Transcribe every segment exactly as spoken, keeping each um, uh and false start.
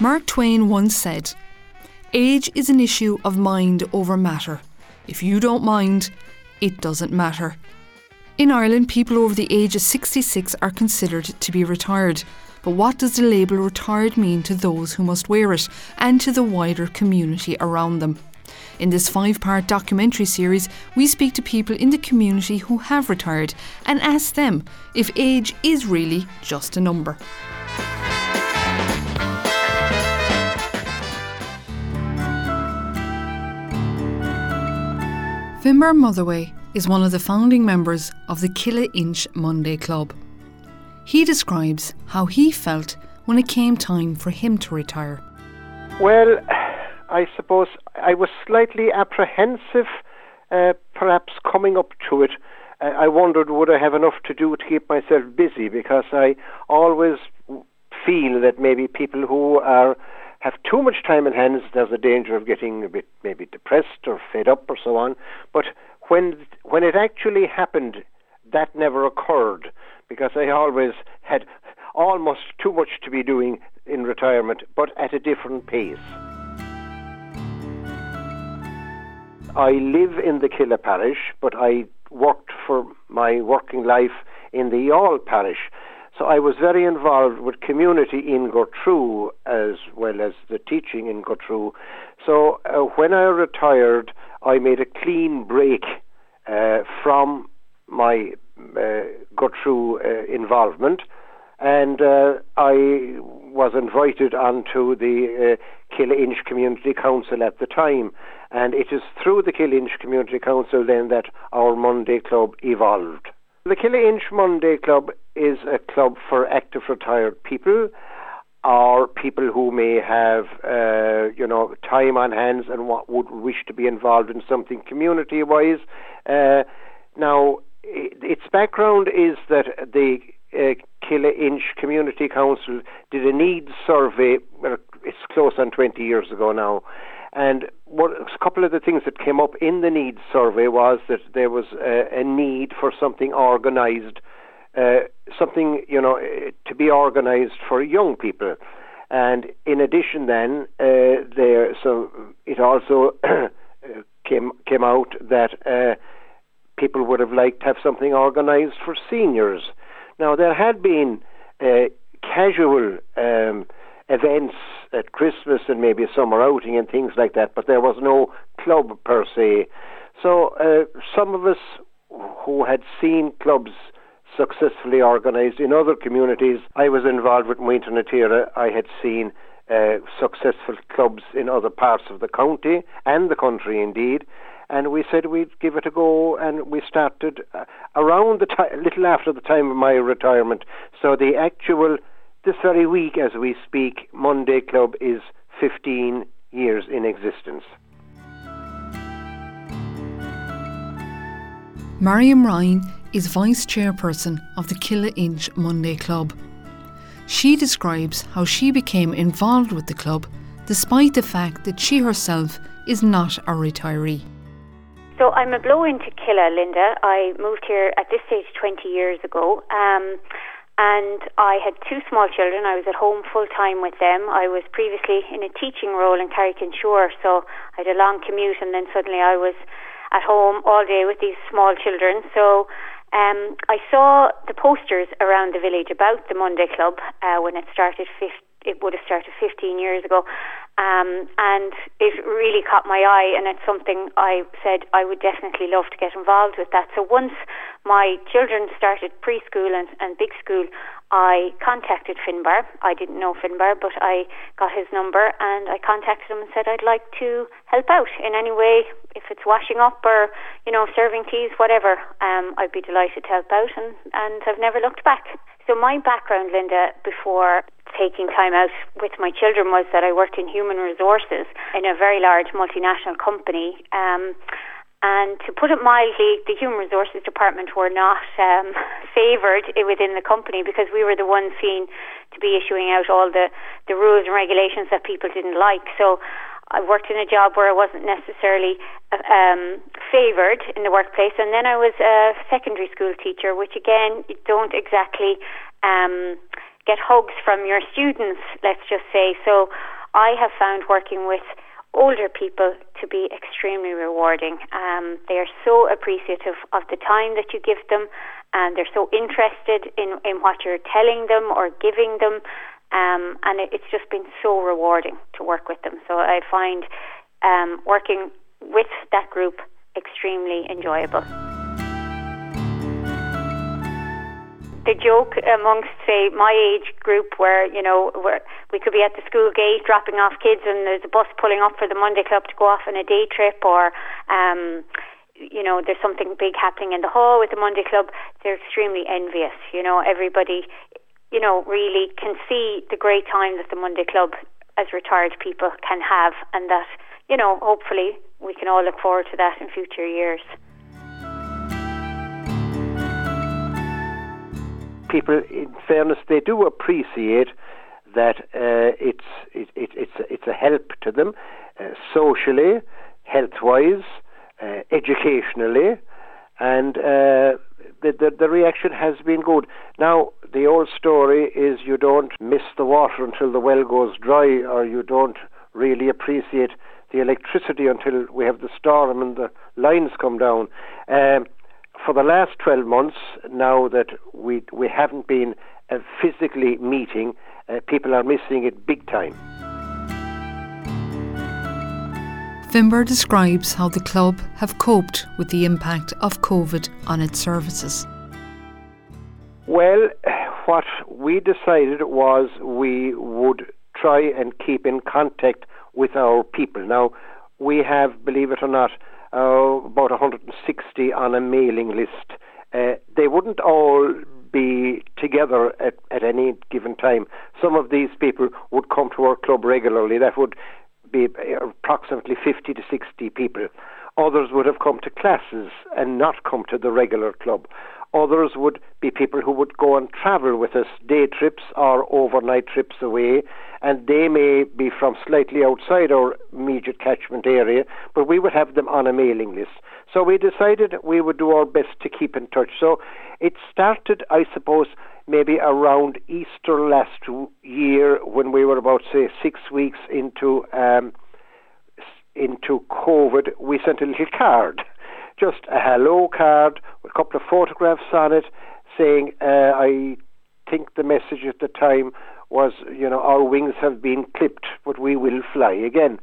Mark Twain once said, "Age is an issue of mind over matter. If you don't mind, it doesn't matter." In Ireland, people over the age of sixty-six are considered to be retired. But what does the label retired mean to those who must wear it and to the wider community around them? In this five-part documentary series, we speak to people in the community who have retired and ask them if age is really just a number. Finbar Motherway is one of the founding members of the Killa-Inch Monday Club. He describes how he felt when it came time for him to retire. Well, I suppose I was slightly apprehensive, uh, perhaps coming up to it. Uh, I wondered, would I have enough to do to keep myself busy, because I always feel that maybe people who are have too much time in hands, there's a danger of getting a bit maybe depressed or fed up or so on. But when when it actually happened, that never occurred, because I always had almost too much to be doing in retirement, but at a different pace. I live in the Killa parish, but I worked for my working life in the Youghal parish. So I was very involved with community in Gertrude as well as the teaching in Gertrude. So uh, when I retired, I made a clean break uh, from my uh, Gertrude uh, involvement, and uh, I was invited onto the uh, Killa-Inch Community Council at the time. And it is through the Killa-Inch Community Council then that our Monday Club evolved. The Killa-Inch Monday Club is a club for active retired people, or people who may have, uh, you know, time on hands and what would wish to be involved in something community-wise. Uh, now, it, its background is that the uh, Killa-Inch Community Council did a needs survey. Well, it's close on twenty years ago now. And what, a couple of the things that came up in the needs survey was that there was a, a need for something organised, uh, something, you know, to be organised for young people. And in addition then, uh, there, so it also came came out that uh, people would have liked to have something organised for seniors. Now, there had been uh, casual um, events at Christmas and maybe a summer outing and things like that, but there was no club per se. So uh, some of us who had seen clubs successfully organised in other communities, I was involved with Muintir na Tíre. I had seen uh, successful clubs in other parts of the county and the country indeed, and we said we'd give it a go, and we started uh, around the time, a little after the time of my retirement. So the actual This very week, as we speak, Monday Club is fifteen years in existence. Mariam Ryan is Vice Chairperson of the Killa-Inch Monday Club. She describes how she became involved with the club, despite the fact that she herself is not a retiree. So I'm a blow into Killa, Linda. I moved here at this stage twenty years ago. Um, And I had two small children. I was at home full-time with them. I was previously in a teaching role in Carrick-on-Shore, so I had a long commute, and then suddenly I was at home all day with these small children. So um, I saw the posters around the village about the Monday Club uh, when it started. It would have started fifteen years ago. Um, and it really caught my eye, and it's something I said I would definitely love to get involved with that. So once my children started preschool and, and big school, I contacted Finbar. I didn't know Finbar, but I got his number and I contacted him and said I'd like to help out in any way, if it's washing up or, you know, serving teas, whatever. Um, I'd be delighted to help out, and, and I've never looked back. So my background, Linda, before taking time out with my children was that I worked in human resources in a very large multinational company. Um, and to put it mildly, the human resources department were not um, favoured within the company, because we were the ones seen to be issuing out all the, the rules and regulations that people didn't like. So I worked in a job where I wasn't necessarily um, favoured in the workplace. And then I was a secondary school teacher, which again, you don't exactly um, get hugs from your students, let's just say. So I have found working with older people to be extremely rewarding. Um, they are so appreciative of the time that you give them, and they're so interested in, in what you're telling them or giving them, um, and it, it's just been so rewarding to work with them. So I find um, working with that group extremely enjoyable. The joke amongst, say, my age group, where, you know, where we could be at the school gate dropping off kids and there's a bus pulling up for the Monday Club to go off on a day trip, or, um, you know, there's something big happening in the hall with the Monday Club, they're extremely envious. You know, everybody, you know, really can see the great time that the Monday Club as retired people can have, and that, you know, hopefully we can all look forward to that in future years. People, in fairness, they do appreciate that uh, it's it, it, it's it's a help to them uh, socially, health-wise, uh, educationally, and uh, the, the the reaction has been good. Now, the old story is you don't miss the water until the well goes dry, or you don't really appreciate the electricity until we have the storm and the lines come down. Um, For the last twelve months, now that we we haven't been uh, physically meeting, uh, people are missing it big time. Finbar describes how the club have coped with the impact of COVID on its services. Well, what we decided was we would try and keep in contact with our people. Now, we have, believe it or not, Uh, about one hundred sixty on a mailing list. Uh, they wouldn't all be together at, at any given time. Some of these people would come to our club regularly. That would be approximately fifty to sixty people. Others would have come to classes and not come to the regular club. Others would be people who would go and travel with us, day trips or overnight trips away, and they may be from slightly outside our immediate catchment area, but we would have them on a mailing list. So we decided we would do our best to keep in touch. So it started, I suppose, maybe around Easter last year, when we were about, say, six weeks into um, into COVID. We sent a little card, just a hello card with a couple of photographs on it, saying, uh, I think the message at the time was, you know, our wings have been clipped, but we will fly again.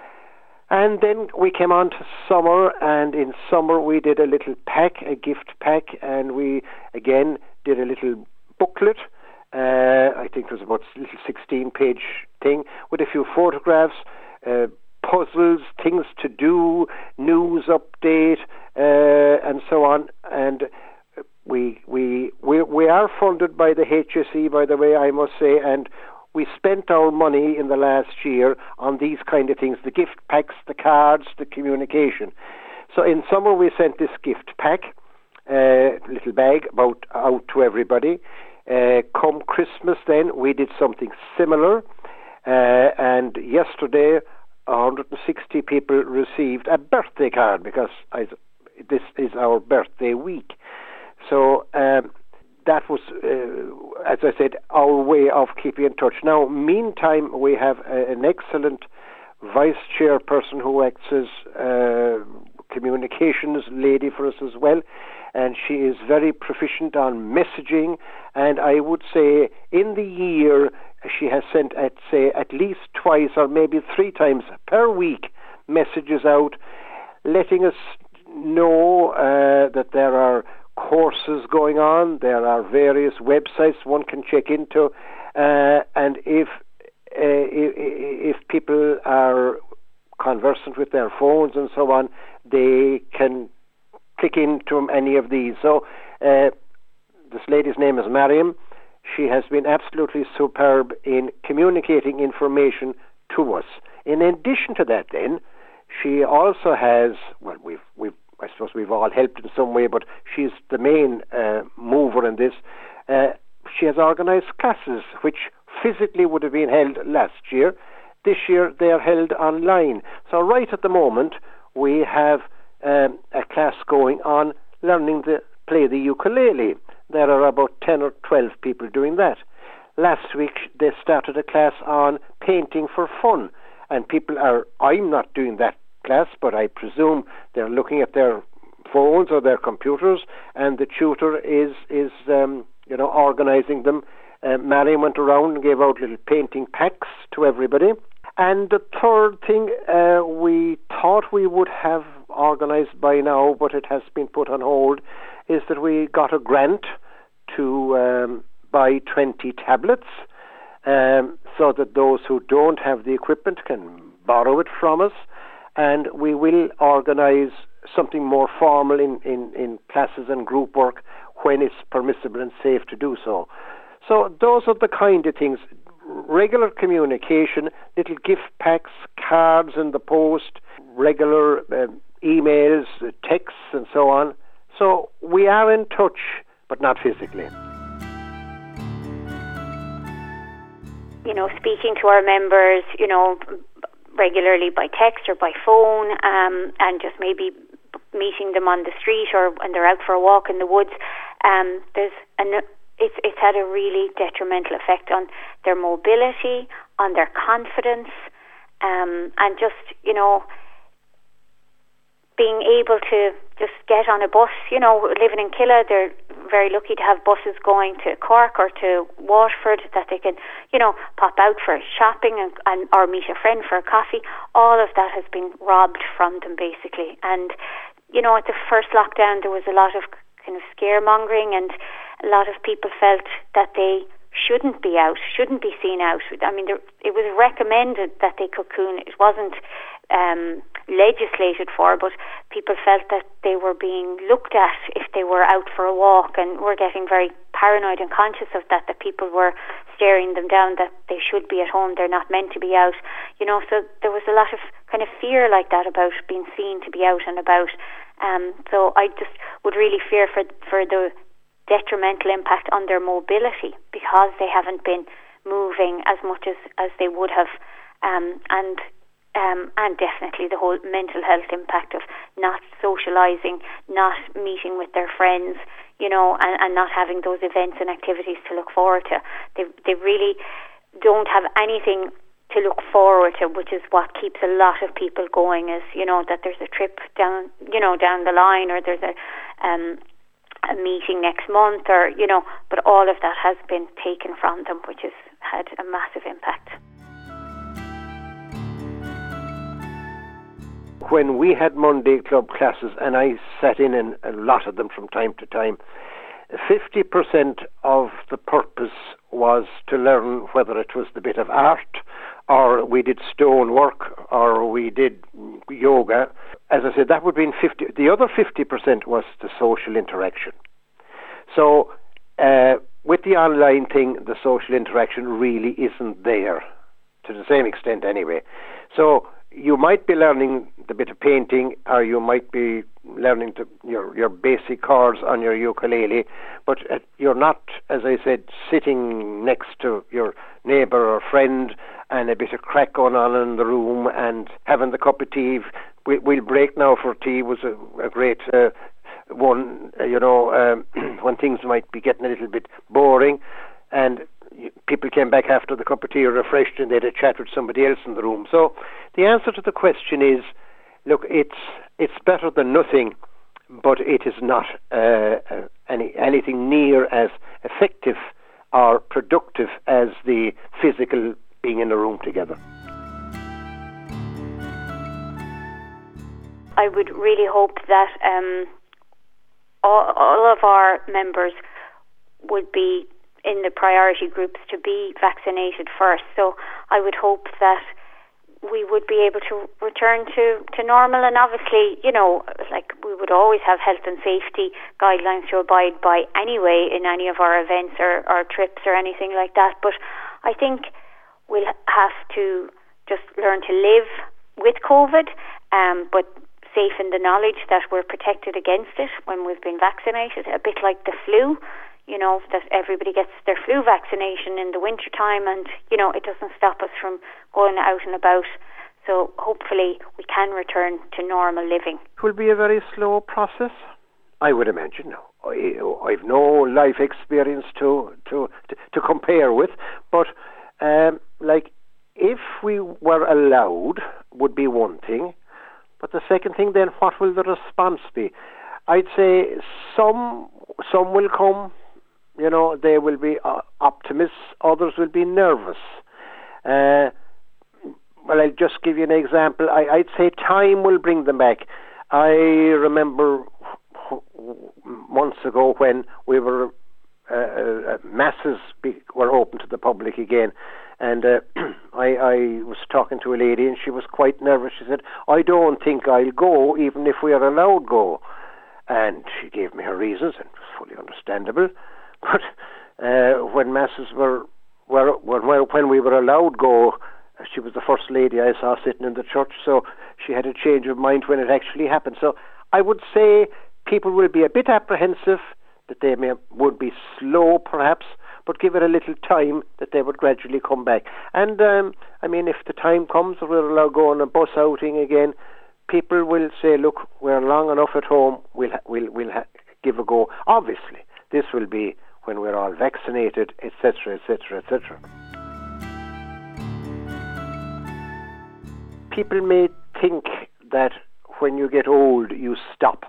And then we came on to summer, and in summer we did a little pack, a gift pack, and we, again, did a little booklet. Uh, I think it was about a little sixteen-page thing with a few photographs, uh, puzzles, things to do, news update, uh, and so on. And we we we we are funded by the H S E, by the way, I must say, and we spent our money in the last year on these kind of things: the gift packs, the cards, the communication. So in summer we sent this gift pack, uh, little bag, about out to everybody. Uh, come Christmas, then we did something similar, uh, and yesterday one hundred sixty people received a birthday card, because I, this is our birthday week. So um, that was, uh, as I said, our way of keeping in touch. Now, meantime, we have a, an excellent vice chairperson who acts as uh, communications lady for us as well, and she is very proficient on messaging, and I would say in the year she has sent, at say, at least twice or maybe three times per week messages out, letting us know uh, that there are courses going on, there are various websites one can check into, uh, and if, uh, if if people are conversant with their phones and so on, they can click into any of these. So uh, this lady's name is Mariam. She has been absolutely superb in communicating information to us. In addition to that, then, she also has, well, we've, we've, I suppose we've all helped in some way, but she's the main uh, mover in this. Uh, she has organised classes which physically would have been held last year. This year they are held online. So right at the moment we have um, a class going on learning to play the ukulele. There are about ten or twelve people doing that. last week they started a class on painting for fun. And people are, I'm not doing that class, but I presume they're looking at their phones or their computers, and the tutor is, is um, you know, organising them. Uh, Marion went around and gave out little painting packs to everybody. And the third thing uh, we thought we would have organised by now, but it has been put on hold, is that we got a grant to um, buy twenty tablets, um, so that those who don't have the equipment can borrow it from us. And we will organise something more formal in, in, in classes and group work when it's permissible and safe to do so. So those are the kind of things. Regular communication, little gift packs, cards in the post, regular uh, emails, uh, texts and so on. So we are in touch, but not physically. You know, speaking to our members, you know, regularly by text or by phone, um, and just maybe meeting them on the street or when they're out for a walk in the woods, um, there's an It's, it's had a really detrimental effect on their mobility, on their confidence, um, and just, you know, being able to just get on a bus. You know, living in Killa, they're very lucky to have buses going to Cork or to Waterford that they can, you know, pop out for shopping and, and or meet a friend for a coffee. All of that has been robbed from them, basically. And, you know, at the first lockdown, there was a lot of kind of scaremongering, and a lot of people felt that they shouldn't be out, shouldn't be seen out. I mean, there, it was recommended that they cocoon. It wasn't um, legislated for, but people felt that they were being looked at if they were out for a walk, and were getting very paranoid and conscious of that, that people were staring them down, that they should be at home, they're not meant to be out. You know, so there was a lot of kind of fear like that about being seen to be out and about. Um, so I just would really fear for for the detrimental impact on their mobility, because they haven't been moving as much as, as they would have, um, and um, and definitely the whole mental health impact of not socialising, not meeting with their friends, you know, and, and not having those events and activities to look forward to. They they really don't have anything to look forward to, which is what keeps a lot of people going, is, you know, that there's a trip down, you know, down the line, or there's a um, a meeting next month, or, you know, but all of that has been taken from them, which has had a massive impact. When we had Monday club classes, and I sat in in a lot of them from time to time, fifty percent of the purpose was to learn whether it was the bit of art, or we did stonework, or we did yoga. As I said, that would be in fifty. The other fifty percent was the social interaction. So uh, with the online thing, the social interaction really isn't there, to the same extent anyway. So you might be learning the bit of painting, or you might be learning to, your your basic chords on your ukulele, but uh, you're not, as I said, sitting next to your neighbour or friend and a bit of crack going on in the room and having the cup of tea. We, we'll break now for tea was a, a great uh, one, uh, you know, um, when things might be getting a little bit boring, and people came back after the cup of tea refreshed, and they had a chat with somebody else in the room. So the answer to the question is, look, it's it's better than nothing, but it is not uh, any anything near as effective or productive as the physical being in a room together. I would really hope that um, all, all of our members would be in the priority groups to be vaccinated first. So I would hope that we would be able to return to, to normal. And obviously, you know, like we would always have health and safety guidelines to abide by anyway in any of our events or, or trips or anything like that. But I think we'll have to just learn to live with COVID, um, but safe in the knowledge that we're protected against it when we've been vaccinated, a bit like the flu. You know, that everybody gets their flu vaccination in the winter time, and, you know, it doesn't stop us from going out and about. So hopefully we can return to normal living. It will be a very slow process, I would imagine. I, I've no life experience to, to, to compare with. But um, like, if we were allowed, would be one thing. But the second thing, then, what will the response be? I'd say some some will come. You know, they will be uh, optimists. Others will be nervous. Uh, well, I'll just give you an example. I, I'd say time will bring them back. I remember months ago when we were uh, uh, masses be, were open to the public again, and uh, I, I was talking to a lady, and she was quite nervous. She said, "I don't think I'll go, even if we are allowed go." And she gave me her reasons, and it was fully understandable. But uh, when masses were, were when, when we were allowed go, she was the first lady I saw sitting in the church, so she had a change of mind when it actually happened. So I would say people will be a bit apprehensive, that they may would be slow perhaps, but give it a little time, that they would gradually come back. And um, I mean, if the time comes that we're allowed to go on a bus outing again, people will say, look, we're long enough at home, we'll, ha- we'll, we'll ha- give a go. Obviously, this will be when we're all vaccinated, et cetera, et cetera, et cetera. People may think that when you get old, you stop.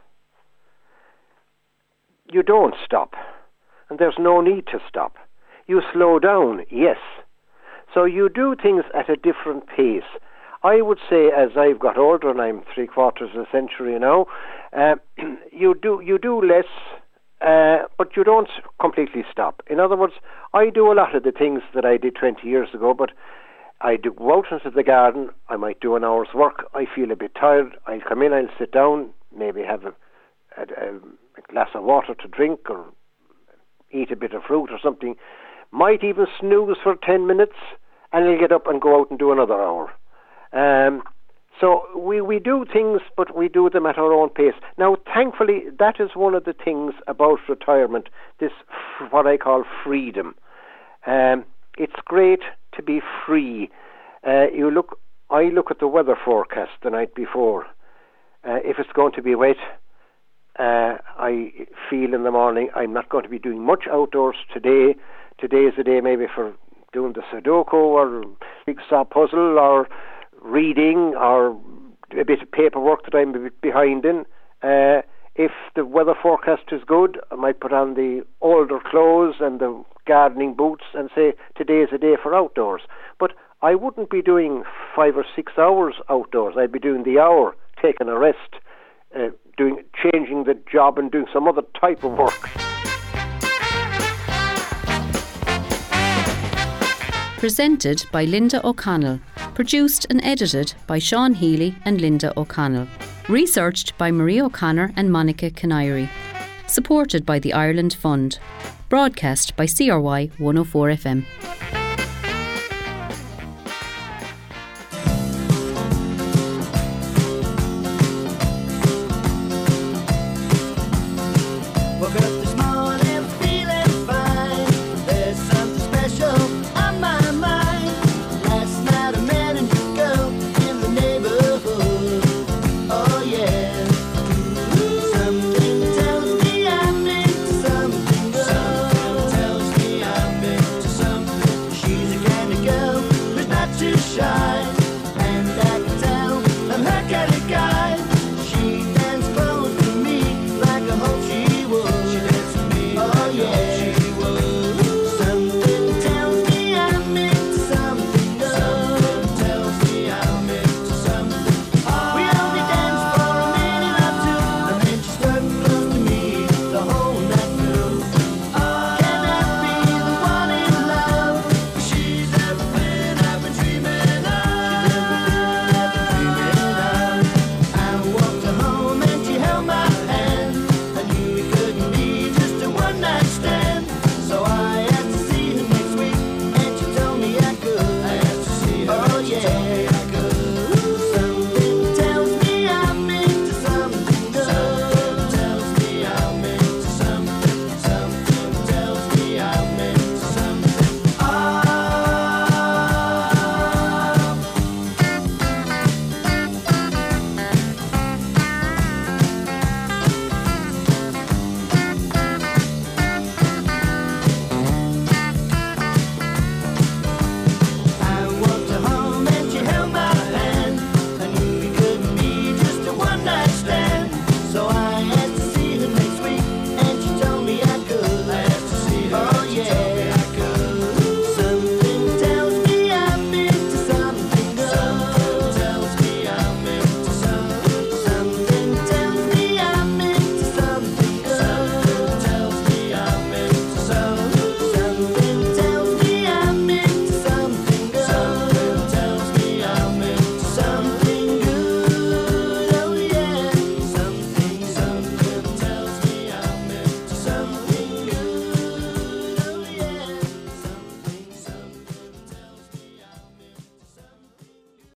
You don't stop, and there's no need to stop. You slow down, yes. So you do things at a different pace. I would say, as I've got older, and I'm three quarters of a century now, uh, you do you do less, uh, but you don't completely stop. In other words, I do a lot of the things that I did twenty years ago, but I do go out into the garden, I might do an hour's work, I feel a bit tired, I'll come in, I'll sit down, maybe have a, a, a glass of water to drink, or eat a bit of fruit or something, might even snooze for ten minutes, and I'll get up and go out and do another hour. Um, so we, we do things, but we do them at our own pace. Now, thankfully, that is one of the things about retirement, this f- what I call freedom. Um, it's great to be free. Uh, you look, I look at the weather forecast the night before. Uh, if it's going to be wet, uh, I feel in the morning I'm not going to be doing much outdoors today. Today is the day maybe for doing the Sudoku or jigsaw puzzle or reading or a bit of paperwork that I'm a bit behind in. Uh, if the weather forecast is good, I might put on the older clothes and the gardening boots and say today is a day for outdoors. But I wouldn't be doing five or six hours outdoors. I'd be doing the hour, taking a rest, uh, doing changing the job and doing some other type of work. Presented by Linda O'Connell. Produced and edited by Sean Healy and Linda O'Connell. Researched by Marie O'Connor and Monica Canary. Supported by the Ireland Fund. Broadcast by C R Y one oh four F M.